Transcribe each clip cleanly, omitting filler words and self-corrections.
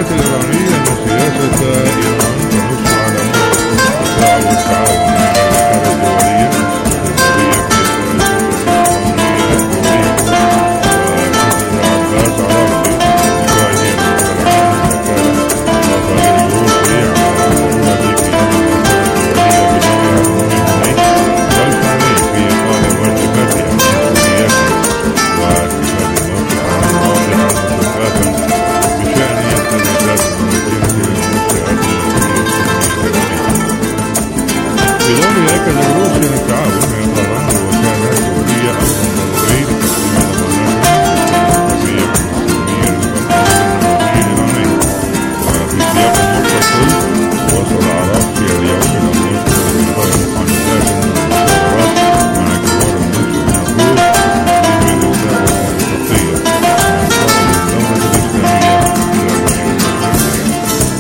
الإيرانية أن سياسة إيران تنص على الاتساع والتعاون مع الوكالة الدولية الدولية في القومية الدولية. وشدد عباس عراقي مساعدين العام الوكالة رافائيل الروسي على ضرورة قيام الوكالة الدولية بدورها المهني والفني في إقامة واجباتها ومسؤولياتها واتخاذ موقعا واضحا وشفافا بشأن التدريبات الموجهة للمنشآت المدنية الصينية. بضم أكد الروسي أن التعاون بين طهران والوكالة الدولية أمر ضروري لتقديم ضمانات للحرية الفلسطينية للمقاومة الإيراني. وفي سياق متصل وصل عراقي اليوم إلى موسكو لإلقاء محادثات ومشاورات مع كبار الناس والنفوذ في الرسالة الخطية عن قائد الدولة الإسلامية إلى الرئيس الفلسطيني.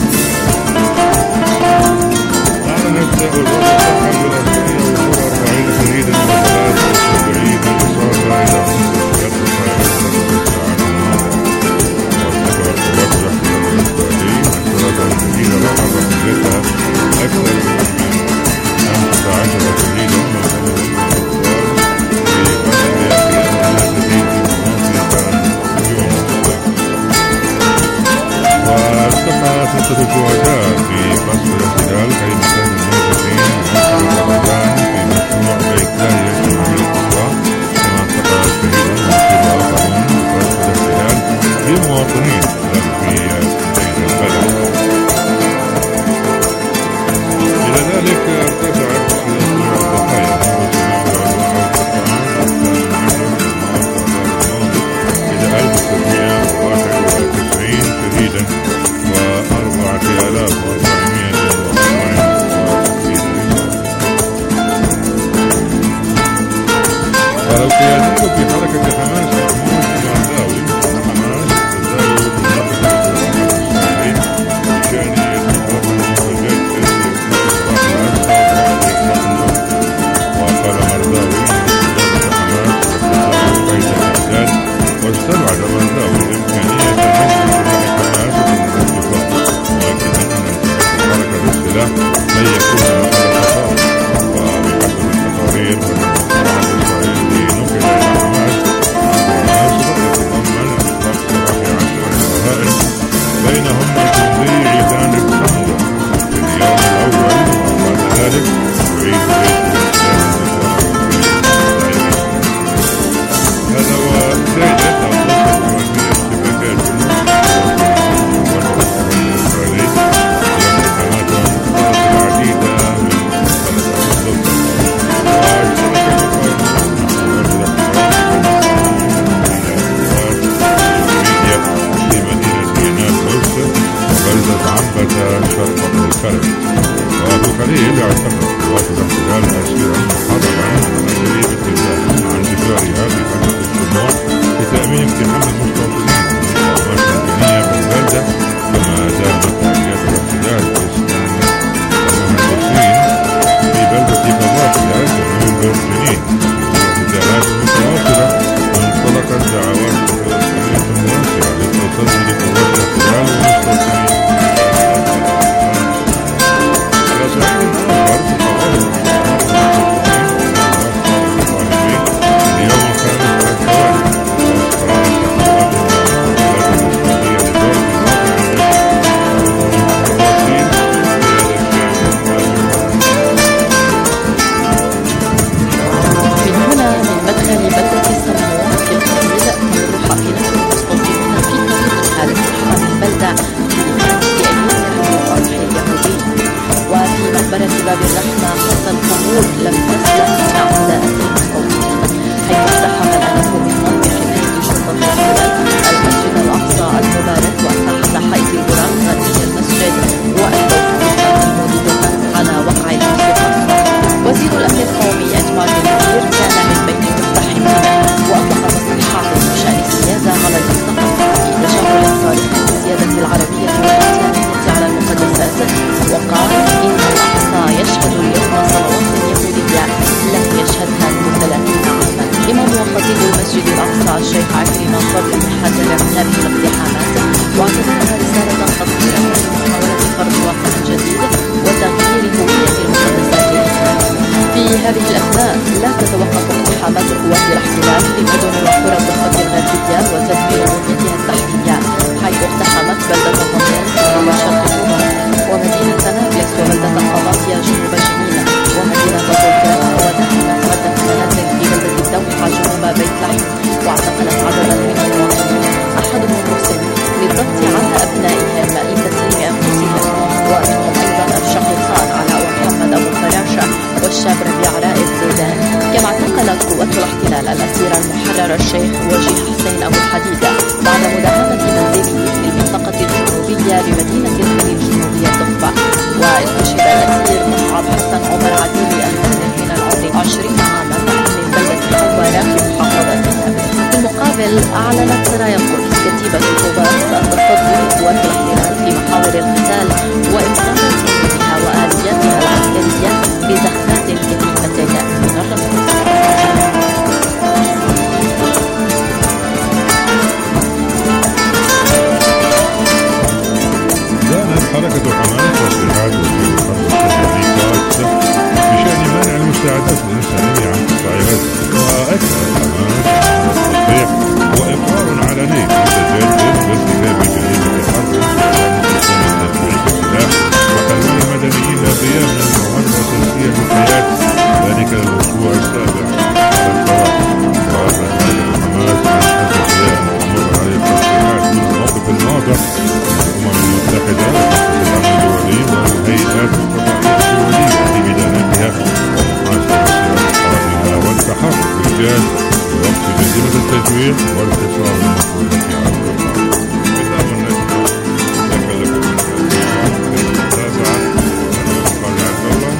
أعلنت وزارة الصحة الفلسطينية وصول 40 شهيدا و73 إصابة إلى مستشفيات القاهرة خلال الساعات الماضية. وذكرت قوات الاحتلال الإسرائيلي نشرة جديدة لاحظ نتيجتها أكثر من 15 شهيدا ومنهم الأطفال في قتل قياديين في مناطق وتم 6 شهداء في قصف الاحتلال خيمة الموظفين بمنطقة رمضان في مشروع بيت لاهيا الشمالي القصوى. كما انتقل شهيدا ومصيب آخرون بقصف الاحتلال لمواطنين في بين البلد. إلى ذلك ارتفعت صيغ الضحايا منذ سنوات العدوان والتطعيم حتى المعلم الماضي إلى 1791 شهيدا و4464 قال القيادي في حركة حماس محمود المعداوي أن حماس تزال تناقش الإسرائيلي بشأن اتفاق المخرجات السياسية وقال مرداوي أن قيادة حماس لا تزال قيد الإعداد. واستبعد مرداوي إمكانية نشر سلاح حماس ضمن الاتفاق مؤكدا أن انتهاك الحركة بالسلاح لن يكون محل خطاب. وبحسب التقارير فإن المصطلح الإسرائيلي نقل إلى حماس بمناسبة تتضمن إطلاق سراح 10 رهائن بينهم الجندي عيدان الحمدة في اليوم الأول. وبعد ذلك يعيد بيت الإسلام هذا وزيدت أوضاع الرسمية اشتباكات الإسرائيلي التي حماس انتقلت العديد من خلفاء السلطة. واشتبك المقاومون في مدينة نابلس وبلدة عنبة شرق الكرم. وفي الخليل اعتقدت قوات الاحتلال أسيرا محررا من أجل ابتعادهم عن تجارها في خليج الشمال لتأمين امتحان المستوطنين والمقاومات المدنية في البلدة. كما دامت عمليات الاحتلال بإسكان المهندسين في بلدة فلافيا جنوب جنين. والاحتجاجات المتواصلة انطلقت دعوات فلسطينية واسعة للتصدي لقوات الاحتلال والمستوطنين. على صعيد آخر تتواصل اليوم الخامس على التوالي وقررت تحقيقات الوكالات الإسرائيلية لدور من هنا من مدخل بلدة الصمون في الخليل تمر حافلة المستوطنين في طريقها لاقتحام البلدة بإمكانه أن يمنحوا الأضحية اليهودي. وفي مقبرة باب الرحمة خط الطابور لم تسلم من اعتداءات المستوطنين، حيث اقتحم الآلاف منهم بحماية شرطة الاحتلال المسجد الأقصى المبارك وساحة حائط البراق خارج المسجد والموقف الموجودة على وقع الانتقاص. وزير الأمن القومي إتمار بن-گفير كان من بين المقتحمين وأطلق تصريحات بشأن السيادة على المنطقة في تجاهل صارخ للسيادة العربية هذه الأثناء لا تتوقف اقتحامات قوات الاحتلال في مدن وقرى الضفة الغربية وتدمير بنيتها التحتية، حيث اقتحمت بلدة طمون جنوب شرق طوبى ومدينة نابلس وبلدة قباطية جنوب جنين ومدينة طولكرة، ودهمت عدة منازل في بلدة الدوحة جنوب بيت لحم، واعتقلت عددا من المواطنين أحدهم مسن للضغط على أبنائهم لتسليم أنفسهم، ومنهم أيضا الشقيقان علاء ومحمد أبو فراشة والشاب ربيع رائد زيدان. كما اعتقلت قوات الاحتلال الأسير المحرر الشيخ وجيه حسين أبو الحديدة بعد مداهمة منزله في المنطقة الجنوبية بمدينة الخليل الجنوبية الضفة. واستشهد الأسير مصعب حسن عمر عديلي النمر حين العمر 20 عاما من بلدة حوارة في محافظة نابلس. في المقابل أعلنت سرايا القدس كتيبة القوات أن تفضل قوات الاحتلال في محاور القتال وإمكانات جنودها وآلياتها العسكرية بدخلات كثيفة من الرصاص. دانت حركة حماس تصريحات وزير الحرب السوري بشأن منع المساعدات الإنسانية عن قطاع غزة، وأكد حماس التصريح وإقرار علني متجدد بارتكاب جريمة الحرب واستخدام السلاح وحرمان المدنيين للقيام بالمهام الأساسية في الحياة، ذلك الأسبوع السابع على التوالي. وأعلنت حركة حماس عن حساسية أن تمر هذه التصريحات من الموقف الواضح من الأمم المتحدة والمجلس الأمن الدولي والهيئات القضائية الدولية في بدايتها ومحاسبة أصحابها والتحرك بالجاد لوقف جريمة التجويع والحصار المفروضة على القطاع. كتاب النجم تكلف المتابعة أنا عبد الله.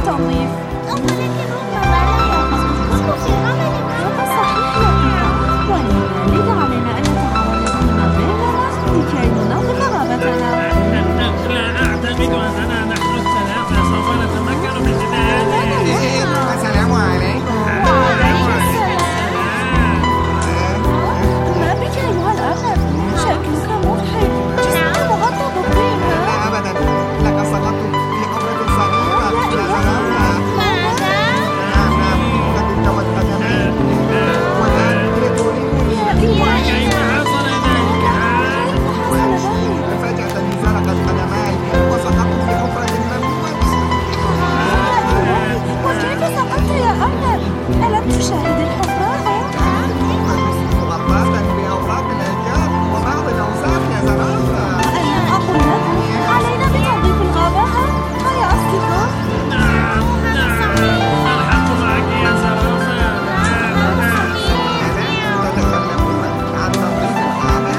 للتنظيف. ولكن ربما لا يقصد في عمل هذا صحيح لطيفة، ولذلك علينا أن نتعاون فيما بيننا لكي ننظف غابتنا. لا أعتقد أننا نحن الثلاثة سوف نتمكن من ذلك. السلام عليكم. وعليكم السلام. ما بك أيها الأرنب؟ شكلك مضحك. جسمك مغطى بالطين. لا أبدا، لقد سقطت في حفرة صغيرة. لا زرافة. ماذا؟ نعم، لكن تودت والآن تريدني. كيف حصل ذلك؟ فجأة انزلقت قدماي وسقطت في حفرة مملوءة. وكيف سقطت يا أرنب؟ ألم تشاهد الحفرة؟ مغطاة بأوراق الأشجار وبعض الأوساخ يا زرافة. ألم أقل لكم علينا بتنظيف الغابة؟ هيا أصدقاء. نعم الحق معك يا زرافة. تتكلمون عن تنظيف الغابة؟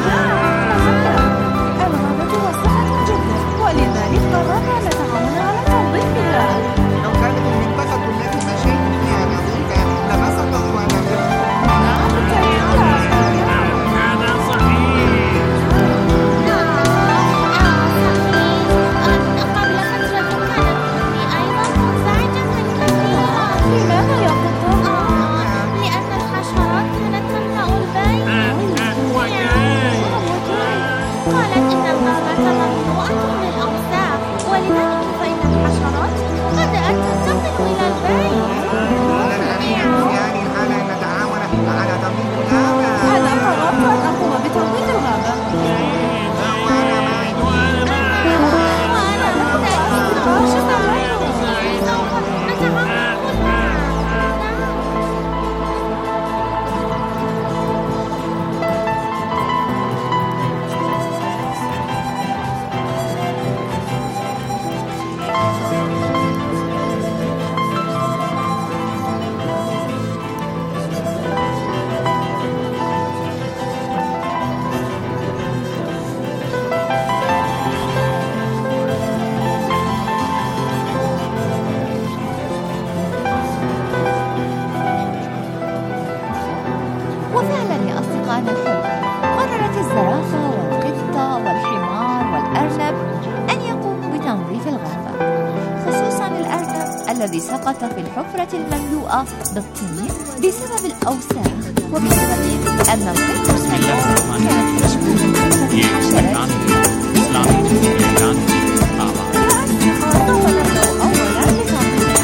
الغابة واسعة جدا، ولذلك قررنا أن نتعاون على تنظيفها. لو كانت المنطقة التي مشيت فيها نظيفة لما سقطت أنا منها. نعم بالتأكيد. هذا صحيح. قبل فترة كانت أمي أيضا منزعجة كثيرا. لماذا يا قطة؟ لأن الحشرات كانت تملأ البيت. قالت إن الغابة مملوءة بالأوساخ، ولذلك فإن الحشرات بدأت تنتقل إلى البيت. يعني حال أن نتعاون على تنظيف الغابة. أنا قررت أن أقوم بتنظيف الغابة. وأنا معي. وأنا بالتأكيد سوف نتعاون كلنا. وفعلا يا أصدقائنا الحلوين، قررت الزرافة والقطة والحمار والأرنب أن يقوموا بتنظيف الغابة، خصوصا الأرنب الذي سقط في الحفرة المملوءة بالطين بسبب الأوساخ، وبسبب أن القطة كانت مشغولة بالحشرات. سوف نبدأ أولا بتنظيف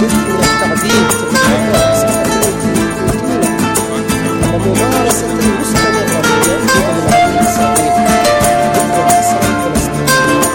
لابد من التعديل وممارسة مستمرة للعدو الإسرائيلي ضد الأسرى الفلسطينيين.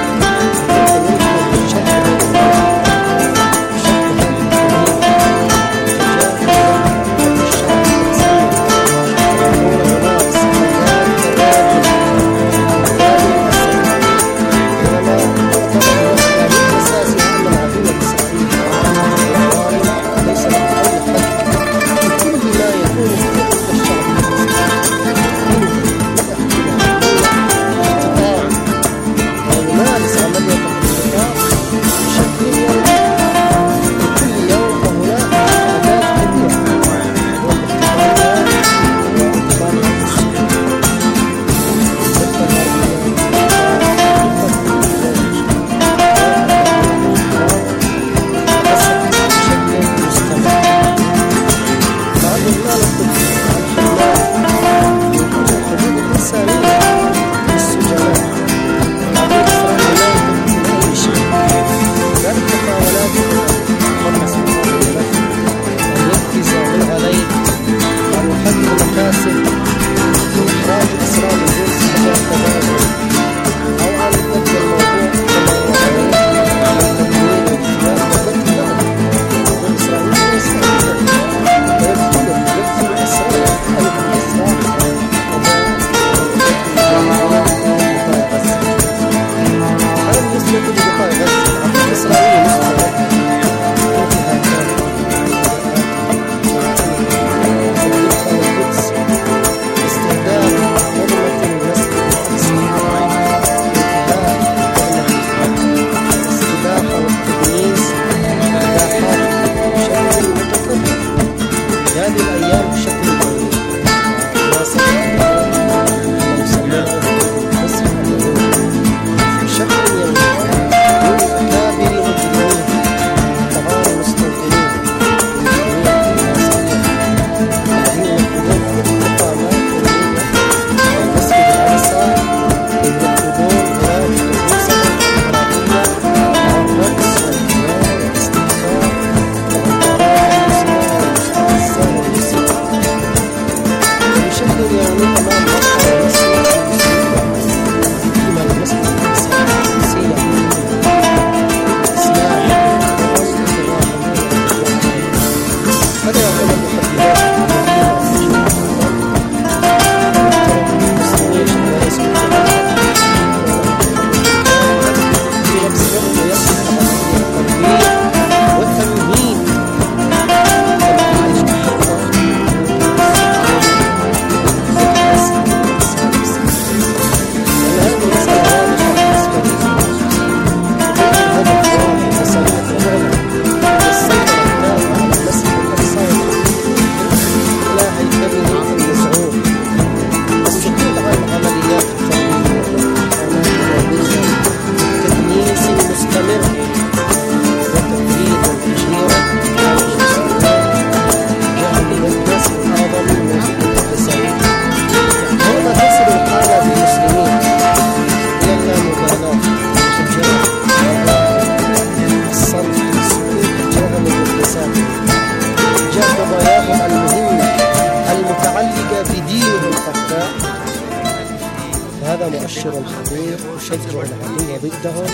هذا مؤشر خطير يشجع العدو ضدهم،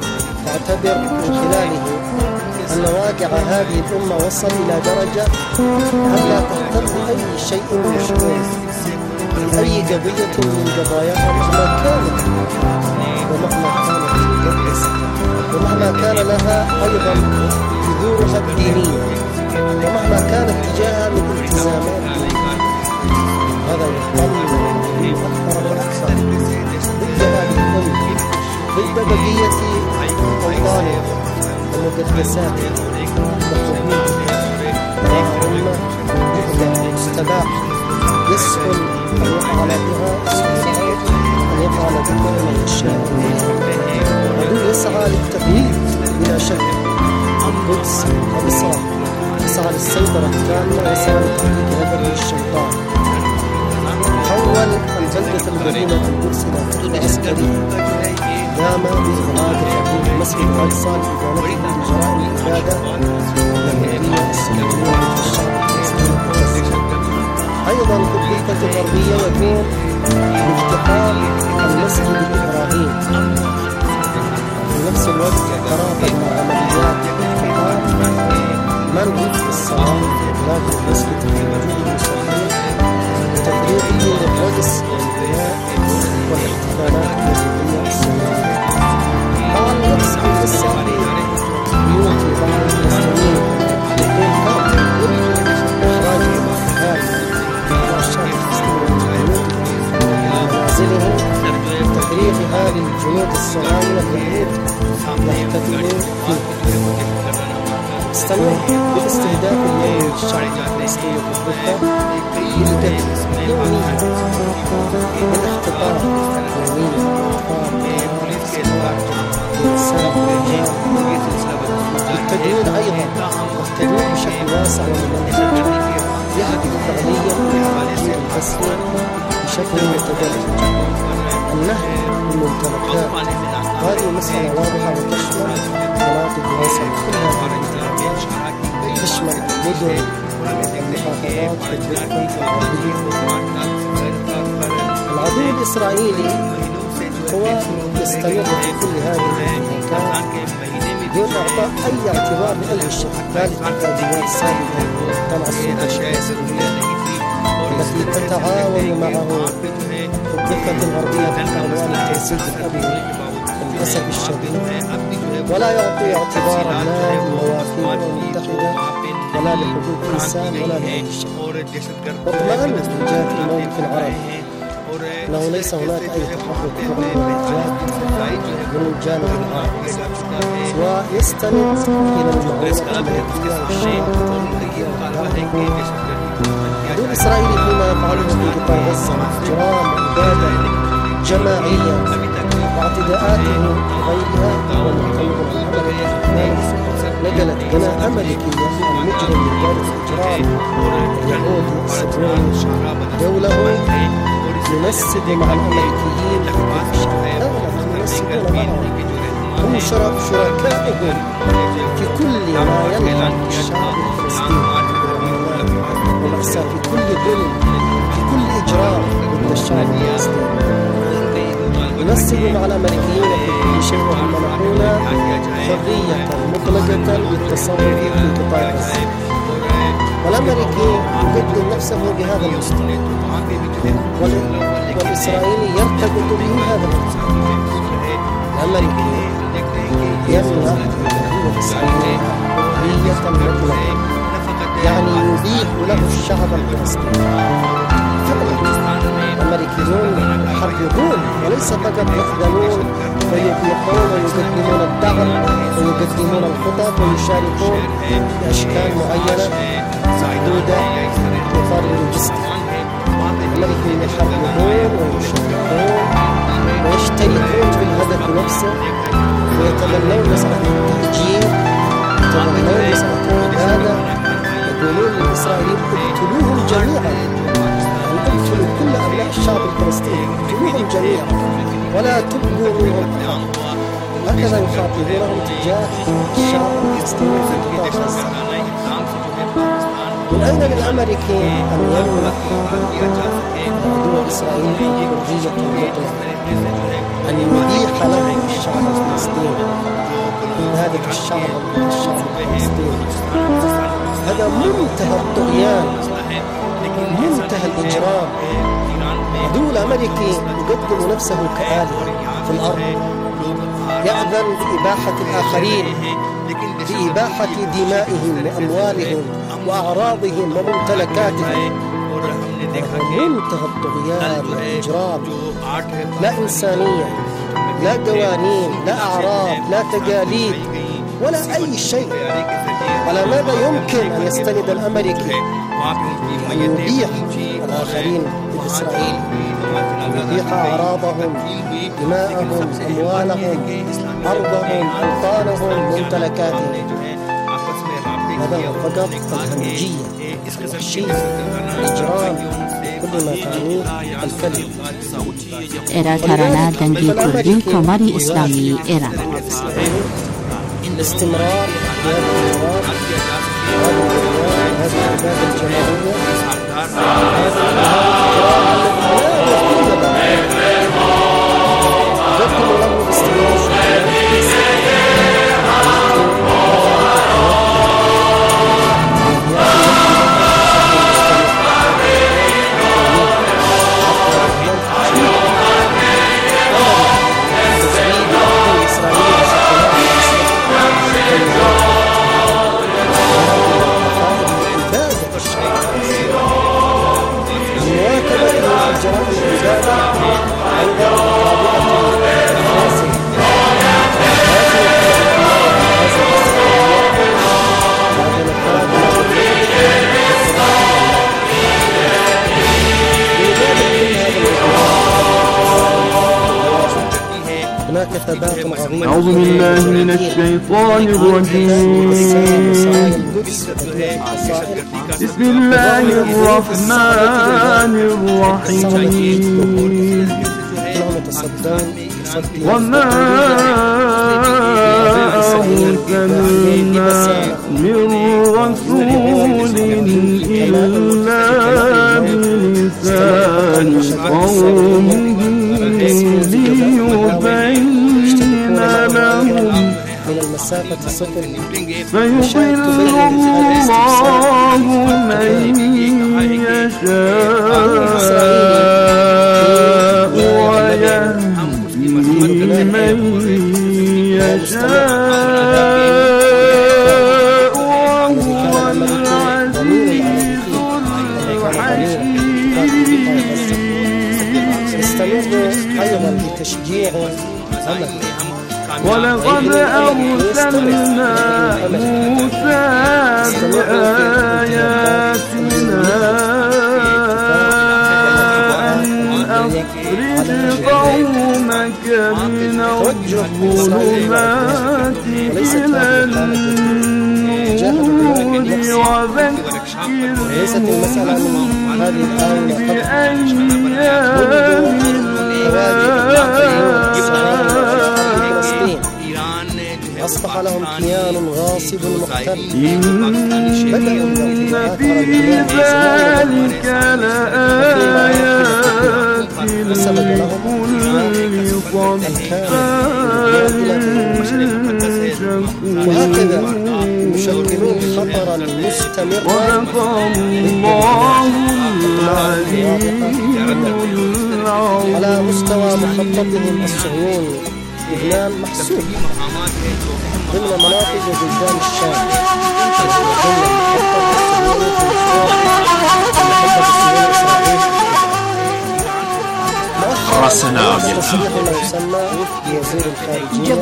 تعتبر من خلاله أن واقع هذه الأمة وصل إلى درجة أن لا تهتم بأي شيء من شؤون أي قضية من قضاياها مهما كانت مقدسة ومهما كان لها أيضا جذورها الدينية ومهما كانت تجاهها من التزامات دينية. هذا يحتمل أكثر وأكثر ضد هذه الأمة، ضد بقية أوطانها ومقدساتها وحدودها. أمة مستباح يسهل أن يفعل بها أن يفعل بها من يشاء. العدو يسعى للتغيير بلا شك. القدس أبصار يسعى للسيطرة التامة، يسعى لتحقيق هدف الشيطان. حول البلدة المدينة القدس إلى مدينة عسكرية قام بإغلاق الحدود المسجد الأقصى لإدانته بجرائم الإبادة الغربية يكون بافتتاح المسجد الإبراهيمي. في نفس الوقت ترافق مع عمليات افتتاح منع الصلاة في المسجد المسلمين وتفريغه للرقص والغناء والاحتفالات اليهودية السنوية. طبعا الرقص في قصة بيوت بعض المسلمين يكون فرق إخراج الأهالي والعشاق المسلمين من منازلهم وتفريغ هذه الجنود الصهاينة اليهود يحتفلون فيه. استمر باستهداف اليوم للشعب الفلسطيني في الضفة يوميا بالاختطاف يوميا التدوين أيضا والتدوين بشكل واسع ومنظم يهدف فعليا إلى التسويق بشكل متدرج. النهي بالممتلكات هذه مسألة واضحة وتشمل مناطق الواسعة كلها، تشمل المدن والمحافظات والبلدان العدو الإسرائيلي هو يستمر في كل هذه الممتلكات دون إعطاء أي اعتبار لأي شيء. ذلك التقديرات السابقة تبع السلطة التي تتعاون معه في الضفة الغربية في عنوان التنسيق الأبوي للأسف الشديد، ولا يعطي اعتبارا لا للمواثيق المتحدة ولا لحقوق الإنسان ولا لأي شيء. واطمئن من جهة الموقف العربي أنه ليس هناك أي تحرك من الجانب العربي، سواء يستند إلى المعونة الأمريكية والشيعية العدو الإسرائيلي فيما يفعله في قطاع غزة اجرام وإبادة جماعية واعتداءاته وغيرها والمعتمد الأمريكي نقلت قناة أمريكية المجرم لذلك الإجرام اليهودي الصهيوني دوله ينسب مع الأمريكيين دولة ينسبون معهم، هم شركائهم في كل ما يلعب الشعب الفلسطيني والمأساة، في كل ظلم، في كل إجرام ضد الشعب الفلسطيني. ينسب مع الأمريكيين في كل شيء وهم منحون حرية مطلقة للتصرف في قطاع غزة، والأمريكي يقدم نفسه بهذا المستوى والإسرائيلي يرتبط به هذا المستوى. الأمريكي يمنع الإسرائيلي حرية مطلقة، يعني يبيح له الشعب الفلسطيني. الأمريكيون يحرضون وليس فقط يحضنون ويبيحون ويقدمون الدعم ويقدمون الخطط ويشاركون بأشكال معينة محدودة في إطار اللوجستي. الأمريكيون يحرضون ويشاركون ويشتركون في الهدف نفسه ويتبنون مسألة التهجير، يتبنون مسألة الإبادة، يقولون للإسرائيليين اقتلوهم جميعا، اقتلوا كل أبناء الشعب الفلسطيني، اقتلوهم جميعا ولا تبقوا منهم أحد. هكذا يخاطبونهم تجاه الشعب الفلسطيني في قطاع غزة. من أين للأمريكي أن يمنح العدو الإسرائيلي حرية مطلقة، أن يبيح له الشعب الفلسطيني هذا الشعب الفلسطيني؟ هذا منتهى الطغيان، منتهى الإجرام. العدو الأمريكي يقدم نفسه كآلهة في الأرض، يأذن بإباحة الآخرين، بإباحة دمائهم وأموالهم وأعراضهم وممتلكاتهم. منتهى الطغيان والإجرام، لا إنسانية، لا قوانين، لا أعراض، لا تقاليد ولا أي شيء. على ماذا يمكن أن يستند الأمريكي أن يبيح الآخرين بإسرائيل، يبيح أعراضهم، دماءهم، أموالهم، أرضهم، أوطانهم، ممتلكاتهم؟ هذا هو فقط الهمجية، الوحشية، الإجرام، كل ما تعنيه الكلمة. إرا ترانا دنگی کردی کماری اسلامی إيران. الاستمرار بهذا الجواب، هذه العبادة الجماعية، هذا أعوذ بالله من الشيطان الرجيم. بسم الله الرحمن الرحيم. وما أرسلنا من رسول إلا بلسان قومه ليبين لهم فيضل الله من يشاء ويهدي من يشاء وهو العزيز الحكيم. استمر أيضا بتشجيع ولقد أرسلنا موسى بآياتنا أن أخرج قومك من الظلمات إلى النور وذكرهم بأيام أصبح لهم كيان غاصب مختل. إن في ذلك لآيات لكل صبار وهكذا يشكلون خطرا مستمرا. صدق الله على مستوى مخططهم الصهيوني لبنان محسوب ضمن مناطق وبلدان الشام. رأسنا تصريح ما يسمى وزير الخارجية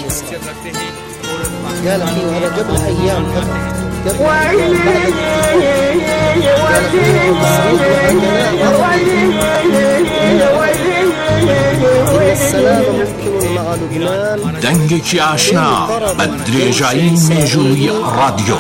قال فيه هذا قبل أيام دنگێکی ئاشنا بە درێژایی مێژووی رادیۆ.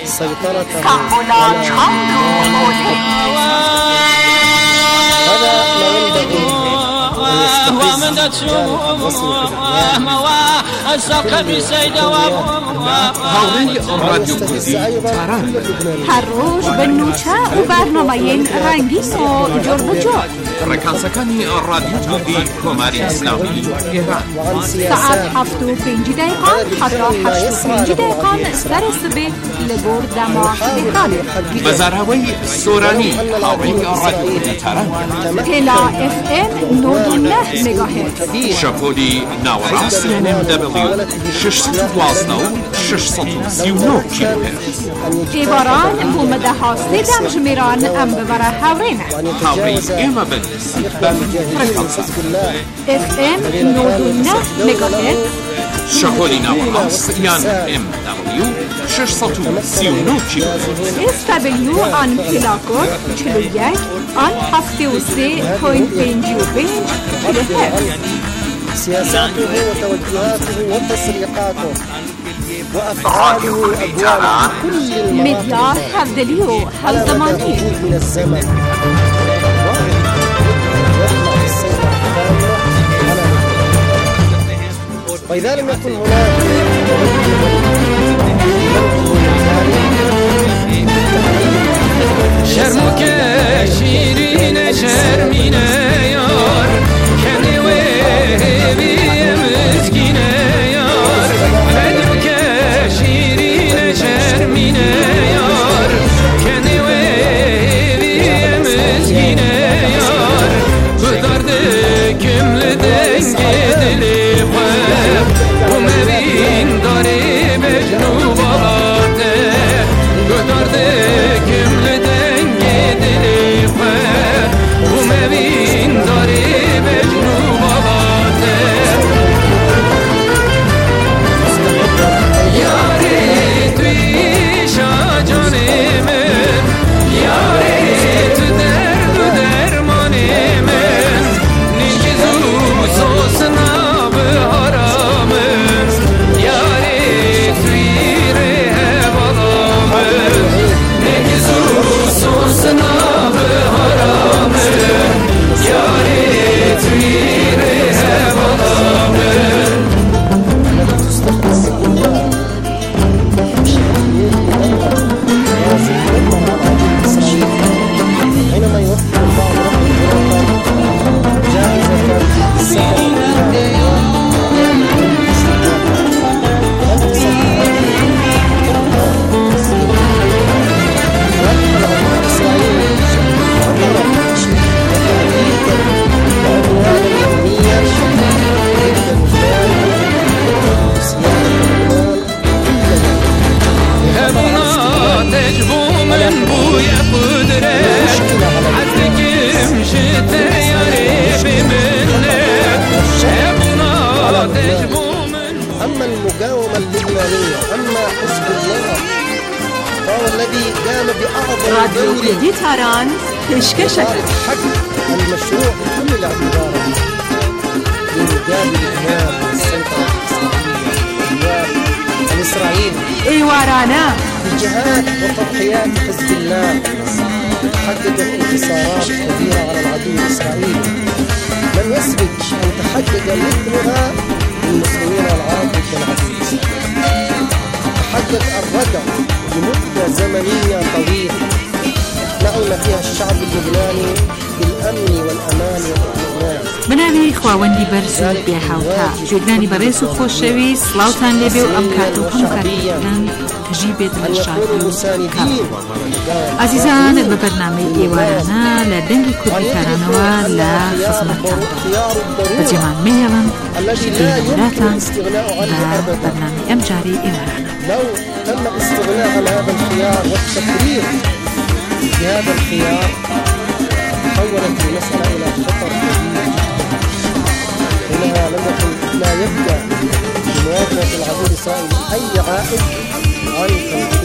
هر روز به نوچه و برنامه رنگین و جور و جور. ڕێکانسەکانی ڕادیۆی کۆماری ئیسلامی ئێران ساعت 7:05 حتا 8:05 سر سبێ لەبۆ دەماخدەکان. بەزاراوەی سۆرانی هاوڕێی ڕادیۆی تاران هێلا FM 99 مگاهرتز. شەپۆلی ناوەڕاست NMW 612 و 639 کیلوهرتز. ئێواران بۆ مەدەهاستێ دەمژمێران ئەم ببەرە هاوڕێنە. هاوڕێی ئێمە بن FM 99 مگاهرتز. شەپۆلی ناوەڕاست یان MW 639 کیلوهرتز. SW آن پلاکۆد 41 آن 73.55 کیلوهرتز. سياساته وتوجهاته وتصريحاته وأفعاله وأبوابه كل مديا هفدليو هالزماني من الزمن وإذا لم يكن هناك شرمك شيرين شرمين يار كني وهبي مسكين يار فدرك شيرين شرمين يار كني وهبي مسكين يار بدرد كمل دنگ دلي خواب وما بين داري مجنوب تجبو من بويا قدرة عزك مشت يا ريبي منك شبنا تجبو من. أما المقاومة اللبنانية، أما حزب الله فهو الذي قام بأعظم راديو كردي تاران بيشكشت حق المشروع بكل الاعتبارات لمقابل الإرهاب والسيطرة الإسرائيلية إيوارانا بجهاد وتضحيات حزب الله حققت انتصارات كبيرة على العدو الإسرائيلي لم يسبق أن تحقق مثلها للمسلمين والعرب ضد العدو الإسرائيلي. تحقق الردع لمدة زمنية طويلة نعم فيها الشعب اللبناني بالأمن والأمان والإطمئنان. بناوی خواوەندی بەرز و بێهاوتا گوێگرانی بەڕێز و خۆشەوی سڵاوتان لێبێ و ئەم کات و هەموو کارکردن تەژی بێت لە شادی و کام. عزیزان بە بەرنامەی ئێوارانە لە دەنگی کوردی کارانەوە لە خزمەتتاندا بەجێمان مێڵن بێنەراتان بە بەرنامەی ئەم جارەی ئێوارانە. لو تم الاستغناء عن هذا الخيار والتفريط بهذا الخيار تحولت المسألة إلى خطر كبير جدا. لا يبقى لمواجهة العدو الإسرائيلي أي عائد عن